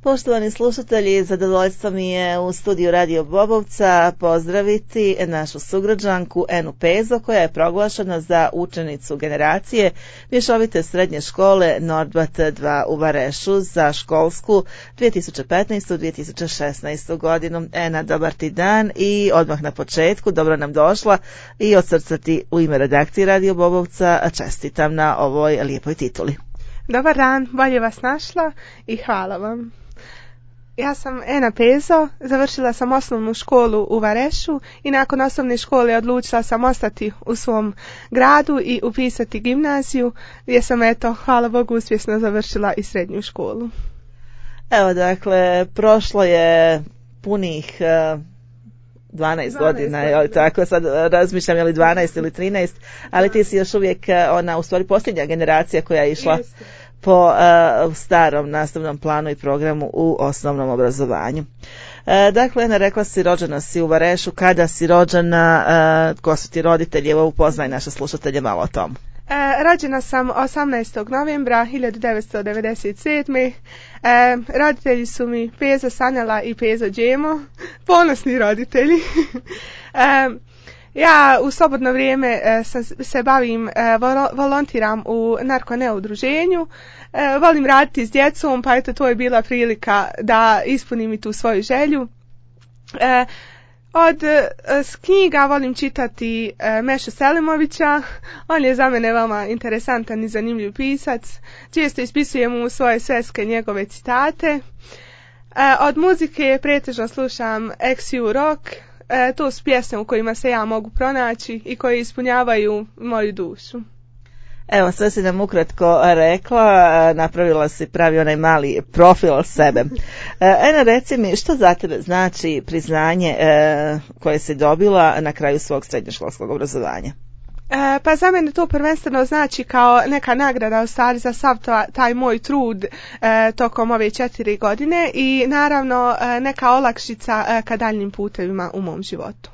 Poštovani slušatelji, zadovoljstvo mi je u studiju Radio Bobovca pozdraviti našu sugrađanku Enu Pezo, koja je proglašena za učenicu generacije mješovite srednje škole Nordbat 2 u Varešu za školsku 2015-2016 godinu. Ena, dobar ti dan i odmah na početku dobro nam došla i od srca ti u ime redakcije Radio Bobovca čestitam na ovoj lijepoj tituli. Dobar dan, bolje vas našla i hvala vam. Ja sam Ena Pezo, završila sam osnovnu školu u Varešu i nakon osnovne škole odlučila sam ostati u svom gradu i upisati gimnaziju, gdje sam, hvala Bogu, uspješno završila i srednju školu. Evo, dakle, prošlo je punih 12 godina, je tako, sad razmišljam je li 12 ili 13, ali ti si još uvijek u stvari posljednja generacija koja je išla po starom nastavnom planu i programu u osnovnom obrazovanju. Dakle, Ena, rekla si, rođena si u Varešu. Kada si rođena, ko su ti roditelji? Evo, upoznaj naše slušatelje malo o tom. Rođena sam 18. novembra 1997. Roditelji su mi Pezo Sanjala i Pezo Džemo, ponosni roditelji. Ja u slobodno vrijeme se bavim, volontiram u narko-ne udruženju, volim raditi s djecom, pa to je bila prilika da ispunim i tu svoju želju. Od knjiga volim čitati Mešu Selimovića, on je za mene veoma interesantan i zanimljiv pisac, često ispisujem u svoje sveske njegove citate. Od muzike pretežno slušam XU rock. To su pjesme u kojima se ja mogu pronaći i koje ispunjavaju moju dušu. Evo, sve si nam ukratko rekla, napravila si pravi onaj mali profil sebe. Ena, reci mi, što za tebe znači priznanje koje si dobila na kraju svog srednjoškolskog obrazovanja? Pa za mene to prvenstveno znači kao neka nagrada u stvari za sav taj moj trud tokom ove 4 godine i naravno neka olakšica ka daljnim putevima u mom životu.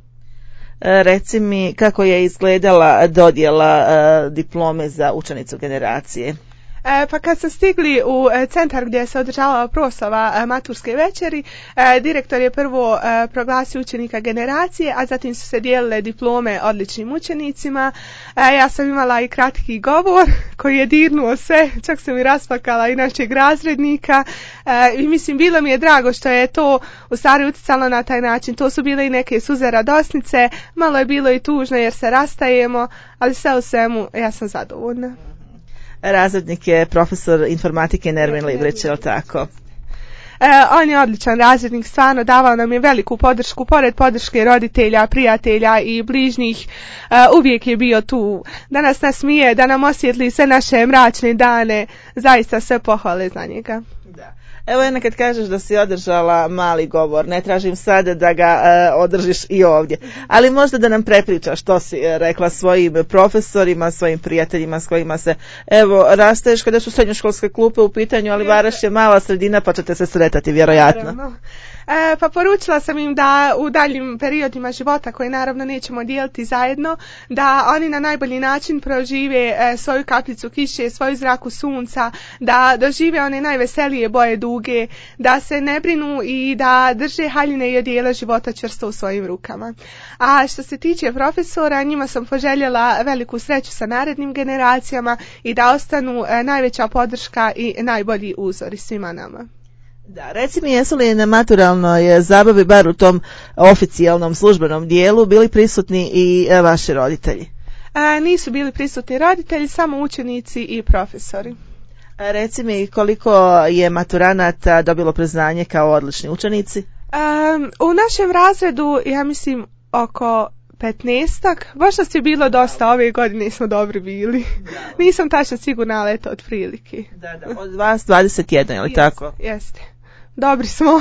Reci mi, kako je izgledala dodjela diplome za učenicu generacije? Pa kad smo stigli u centar gdje se održavala proslava maturske večeri, direktor je prvo proglasio učenika generacije, a zatim su se dijelile diplome odličnim učenicima. Ja sam imala i kratki govor koji je dirnuo sve, čak sam i rasplakala i našeg razrednika i mislim, bilo mi je drago što je to u stvari utjecalo na taj način. To su bile i neke suze radosnice, malo je bilo i tužno jer se rastajemo, ali sve u svemu ja sam zadovoljna. Razrednik je profesor informatike Nermin Librić, je li tako? On je odličan razrednik, stvarno davao nam je veliku podršku, pored podrške roditelja, prijatelja i bližnjih, uvijek je bio tu da nas nasmije, da nam osvijetli sve naše mračne dane, zaista sve pohvale za njega. Da. Evo, Ena, kad kažeš da si održala mali govor, ne tražim sad da ga održiš i ovdje, ali možda da nam prepričaš što si rekla svojim profesorima, svojim prijateljima s kojima se, evo, rastaješ kada su srednjoškolske klupe u pitanju, ali Varaš je mala sredina pa ćete se sretati vjerojatno. Pa poručila sam im da u daljim periodima života, koje naravno nećemo dijeliti zajedno, da oni na najbolji način prožive svoju kapljicu kiše, svoju zraku sunca, da dožive one najveselije boje duge, da se ne brinu i da drže haljine i odijela života čvrsto u svojim rukama. A što se tiče profesora, njima sam poželjela veliku sreću sa narednim generacijama i da ostanu najveća podrška i najbolji uzori svima nama. Da, reci mi, jesu li na maturalnoj zabavi, bar u tom oficijalnom službenom dijelu, bili prisutni i vaši roditelji? Nisu bili prisutni roditelji, samo učenici i profesori. Reci mi, koliko je maturanata dobilo priznanje kao odlični učenici? U našem razredu, ja mislim, oko 15-ak. Baš nas je bilo dosta, ove godine smo dobri bili. Da. Nisam tačno sigurna, ali eto, od prilike. Da, od vas 21, je li tako? Jeste. Dobri smo.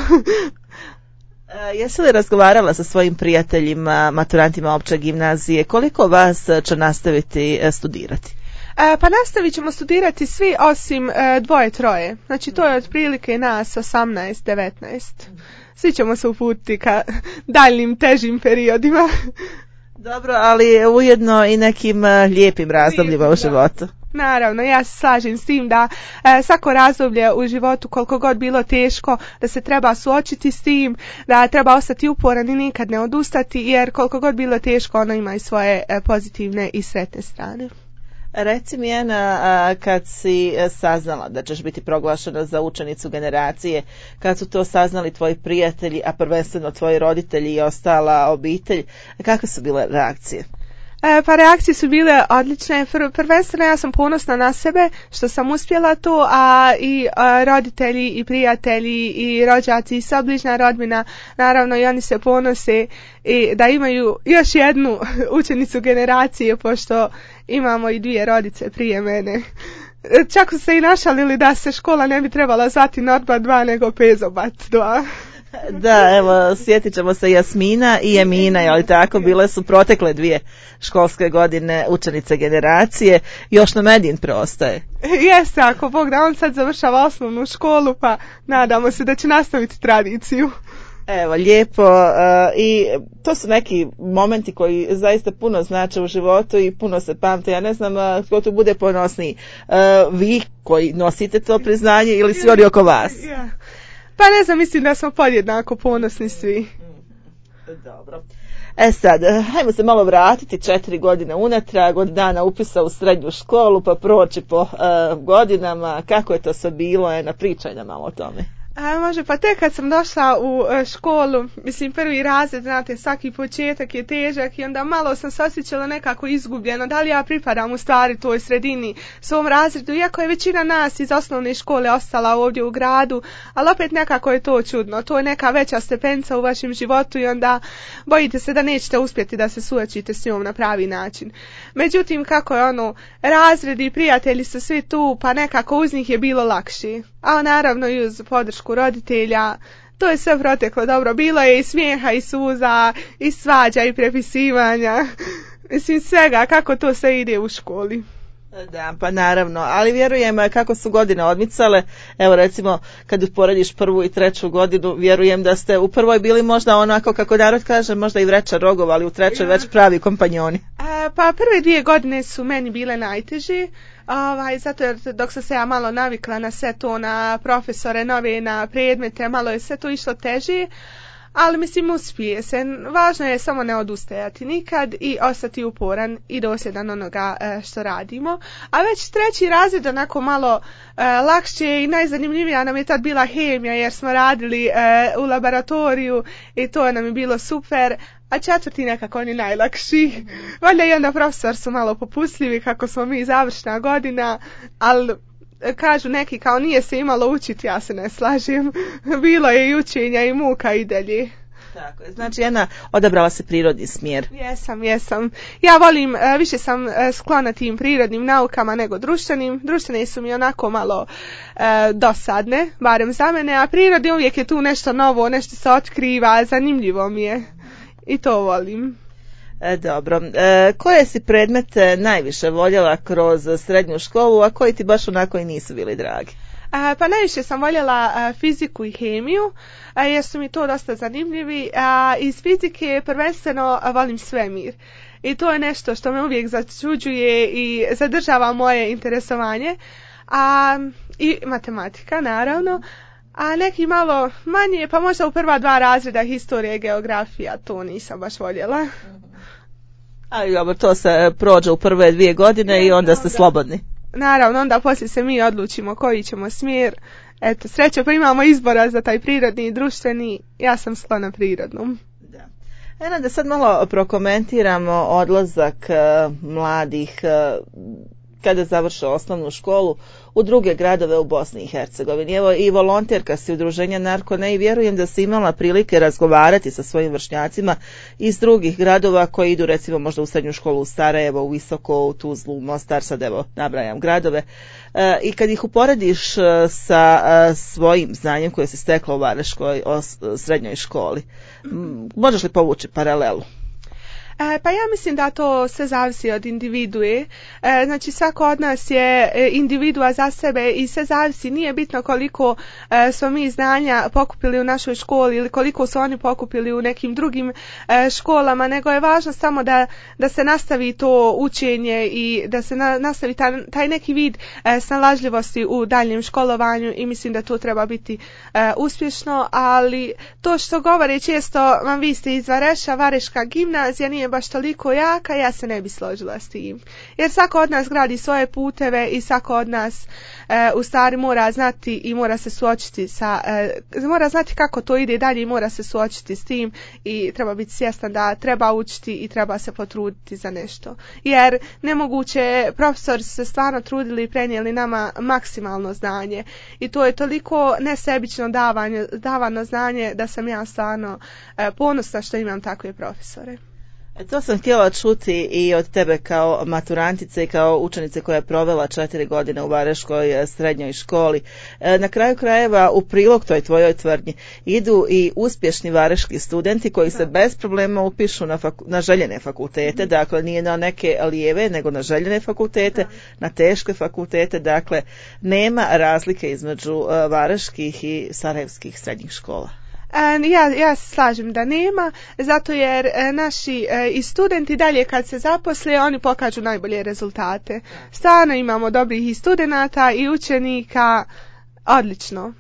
Jesi li razgovarala sa svojim prijateljima, maturantima opće gimnazije, koliko vas će nastaviti studirati? Pa nastavit ćemo studirati svi osim 2-3. Znači to je otprilike nas 18-19. Svi ćemo se uputiti ka daljnim težim periodima. Dobro, ali ujedno i nekim lijepim razdobljima u životu. Naravno, ja se slažem s tim da svako razdoblje u životu, koliko god bilo teško, da se treba suočiti s tim, da treba ostati uporan i nikad ne odustati, jer koliko god bilo teško, ono ima i svoje pozitivne i sretne strane. Reci mi, Ana, kad si saznala da ćeš biti proglašena za učenicu generacije, kad su to saznali tvoji prijatelji, a prvenstveno tvoji roditelji i ostala obitelj, kakve su bile reakcije? Pa reakcije su bile odlične. Prvenstveno ja sam ponosna na sebe što sam uspjela to, a i roditelji i prijatelji i rođaci i sva bližnja rodbina, naravno i oni se ponose i da imaju još jednu učenicu generacije, pošto imamo i 2 rodice prije mene. Čak su se i našalili da se škola ne bi trebala zvati Nordbat 2 nego Pezobat 2. Da, evo, sjetit ćemo se Jasmina i Emina, jel tako, bile su protekle 2 školske godine učenice generacije, još nam Edin preostaje. Jeste, ako Bog da, on sad završava osnovnu školu, pa nadamo se da će nastaviti tradiciju. Evo, lijepo, i to su neki momenti koji zaista puno znače u životu i puno se pamte. Ja ne znam tko tu bude ponosniji, vi koji nosite to priznanje ili svi oni oko vas? Pa ne znam, mislim da smo podjednako ponosni svi. Dobro. Sad, hajmo se malo vratiti 4 godine unatrag, od dana upisa u srednju školu, pa proći po godinama. Kako je to sve bilo? Pričaj nam malo o tome. Može, pa tek kad sam došla u školu, mislim prvi razred, znate, svaki početak je težak i onda malo sam se osjećala nekako izgubljeno, da li ja pripadam u stvari toj sredini, svom razredu, iako je većina nas iz osnovne škole ostala ovdje u gradu, ali opet nekako je to čudno, to je neka veća stepenca u vašem životu i onda bojite se da nećete uspjeti da se suočite s njom na pravi način. Međutim, kako je razredi i prijatelji su svi tu, pa nekako uz njih je bilo lakše. A naravno i uz podršku roditelja, to je sve proteklo dobro. Bilo je i smijeha i suza, i svađa i prepisivanja, mislim svega, kako to sve ide u školi. Da, pa naravno, ali vjerujem kako su godine odmicale, evo recimo kad uporediš 1. i 3. godinu, vjerujem da ste u prvoj bili možda onako kako narod kaže, možda i vreća rogova, ali u 3. već pravi kompanjoni. Pa prve 2 godine su meni bile najteže, zato jer dok sam se ja malo navikla na sve to, na profesore nove, na predmete, malo je sve to išlo teže. Ali mislim uspije se, važno je samo ne odustajati nikad i ostati uporan i dosljedan onoga što radimo. A već 3. razred onako malo lakše i najzanimljivija nam je tad bila hemija jer smo radili u laboratoriju i to nam je bilo super. A 4. nekako oni najlakši. Valjda i onda profesor su malo popustljivi kako smo mi završna godina, ali kažu neki kao nije se imalo učiti, ja se ne slažem. Bilo je i učenja i muka i dalje. Tako je, znači Ana odabrala se prirodni smjer. Jesam. Ja volim, više sam sklona tim prirodnim naukama nego društvenim. Društvene su mi onako malo dosadne, barem za mene, a prirodni uvijek je tu nešto novo, nešto se otkriva, zanimljivo mi je. I to volim. Dobro. Koje si predmete najviše voljela kroz srednju školu, a koji ti baš onako i nisu bili dragi? Pa najviše sam voljela fiziku i hemiju, jer su mi to dosta zanimljivi. Iz fizike prvenstveno volim svemir. I to je nešto što me uvijek začuđuje i zadržava moje interesovanje. I matematika, naravno. A neki malo manje, pa možda u prva 2 razreda historija i geografija, to nisam baš voljela. Ali dobro, to se prođe u prve 2 godine i onda ste slobodni. Naravno, onda poslije se mi odlučimo koji ćemo smjer. Eto, sreće pa imamo izbora za taj prirodni i društveni, ja sam sklona prirodnom. Da. Da sad malo prokomentiramo odlazak mladih kada završe osnovnu školu u druge gradove u Bosni i Hercegovini. Evo i volonterka si udruženja Narkone i vjerujem da si imala prilike razgovarati sa svojim vršnjacima iz drugih gradova koji idu recimo možda u srednju školu u Sarajevo, u Visoko, u Tuzlu, u Mostar, sad evo nabrajam gradove. I kad ih uporediš sa svojim znanjem koje se steklo u Vareškoj srednjoj školi, možeš li povući paralelu? Pa ja mislim da to sve zavisi od individue. Znači svako od nas je individua za sebe i sve zavisi. Nije bitno koliko smo mi znanja pokupili u našoj školi ili koliko su oni pokupili u nekim drugim školama, nego je važno samo da se nastavi to učenje i da se nastavi taj neki vid snalažljivosti u daljem školovanju i mislim da to treba biti uspješno, ali to što govore često, vam vi ste iz Vareša, Vareška gimnazija nije baš toliko jaka, ja se ne bi složila s tim. Jer svako od nas gradi svoje puteve i svako od nas u stvari mora znati i mora se suočiti mora znati kako to ide dalje i mora se suočiti s tim i treba biti svjestan da treba učiti i treba se potruditi za nešto. Jer nemoguće, profesori su se stvarno trudili i prenijeli nama maksimalno znanje i to je toliko nesebično davano znanje da sam ja stvarno ponosna što imam takve profesore. To sam htjela čuti i od tebe kao maturantice i kao učenice koja je provela 4 godine u Vareškoj srednjoj školi. Na kraju krajeva u prilog toj tvojoj tvrdnji idu i uspješni vareški studenti koji se bez problema upišu na željene fakultete, dakle nije na neke lijeve nego na željene fakultete, na teške fakultete, dakle nema razlike između vareških i sarajevskih srednjih škola. Ja se slažem da nema, zato jer naši i studenti dalje kad se zaposle, oni pokažu najbolje rezultate. Stvarno imamo dobrih i studenata i učenika, odlično.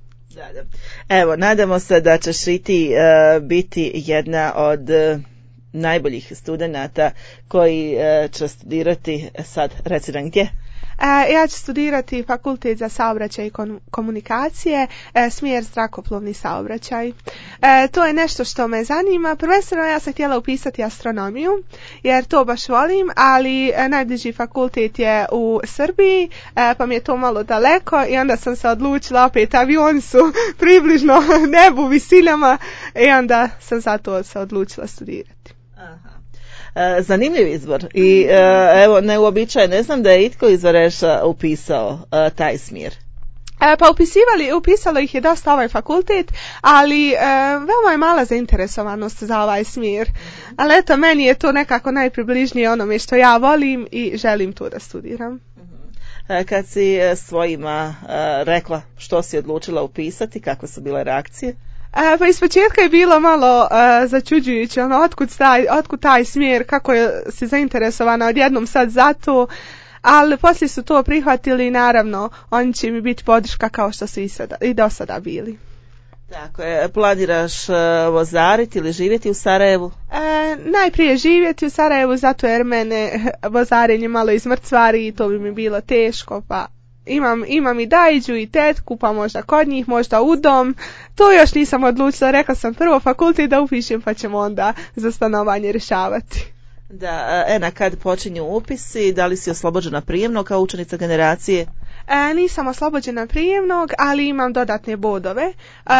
Evo, nadamo se da ćeš i ti biti jedna od najboljih studenata koji će studirati, sad reci nam gdje. Ja ću studirati fakultet za saobraćaj i komunikacije, smjer zrakoplovni saobraćaj. To je nešto što me zanima. Prvenstveno ja sam htjela upisati astronomiju, jer to baš volim, ali najbliži fakultet je u Srbiji, pa mi je to malo daleko i onda sam se odlučila, opet avioni su približno nebu, visinama i onda sam zato se odlučila studirati. Aha. Zanimljiv izbor i evo neuobičajen, ne znam da je itko iz Vareša upisao taj smjer. Pa upisalo ih je dosta ovaj fakultet, ali veoma je mala zainteresovanost za ovaj smjer. Ali eto, meni je to nekako najpribližnije onome što ja volim i želim to da studiram. Kad si svojima rekla što si odlučila upisati, kakve su bile reakcije? Pa iz početka je bilo malo začuđujuće, otkud taj smjer, kako si zainteresovana odjednom sad za to, ali poslije su to prihvatili i naravno oni će mi biti podrška kao što su i do sada bili. Tako je, planiraš vozariti ili živjeti u Sarajevu? Najprije živjeti u Sarajevu zato jer mene vozarenje malo izmrcvari i to bi mi bilo teško, pa imam i dajđu i tetku, pa možda kod njih, možda u dom. To još nisam odlučila, rekla sam prvo fakultet da upišem pa ćemo onda za stanovanje rješavati. Da, kad počinju upisi, da li si oslobođena prijemnog kao učenica generacije? Nisam oslobođena prijemnog, ali imam dodatne bodove.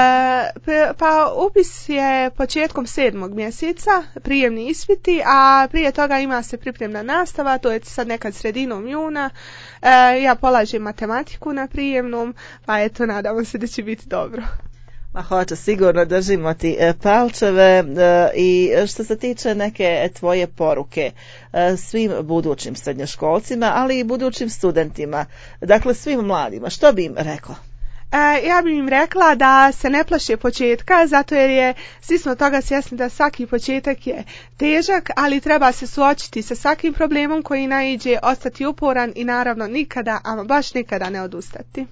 Pa upis je početkom 7. mjeseca, prijemni ispiti, a prije toga ima se pripremna nastava, to je sad nekad sredinom juna. Ja polažem matematiku na prijemnom, pa eto, nadamo se da će biti dobro. Ma hoće, sigurno, držimo ti palčeve. I što se tiče neke tvoje poruke svim budućim srednjoškolcima, ali i budućim studentima, dakle svim mladima, što bi im rekla? Ja bih im rekla da se ne plaše početka, zato jer svi smo toga svjesni da svaki početak je težak, ali treba se suočiti sa svakim problemom koji naiđe, ostati uporan i naravno nikada, ama baš nikada ne odustati.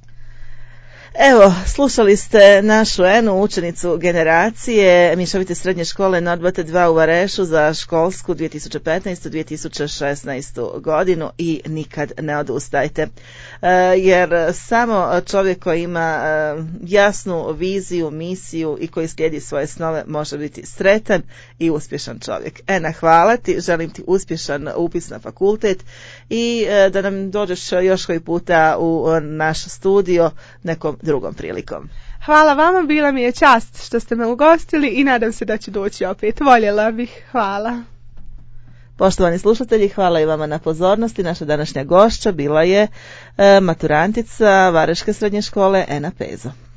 Evo, slušali ste našu Enu, učenicu generacije Mišovite srednje škole Nordbate 2 u Varešu za školsku 2015-2016 godinu i nikad ne odustajte. Jer samo čovjek koji ima jasnu viziju, misiju i koji slijedi svoje snove može biti sretan i uspješan čovjek. Ena, hvala ti, želim ti uspješan upis na fakultet i da nam dođeš još koji puta u naš studio nekom drugom prilikom. Hvala vama, bila mi je čast što ste me ugostili i nadam se da ću doći opet. Voljela bih. Hvala. Poštovani slušatelji, hvala i vama na pozornosti. Naša današnja gošća bila je maturantica Vareške srednje škole Ena Pezo.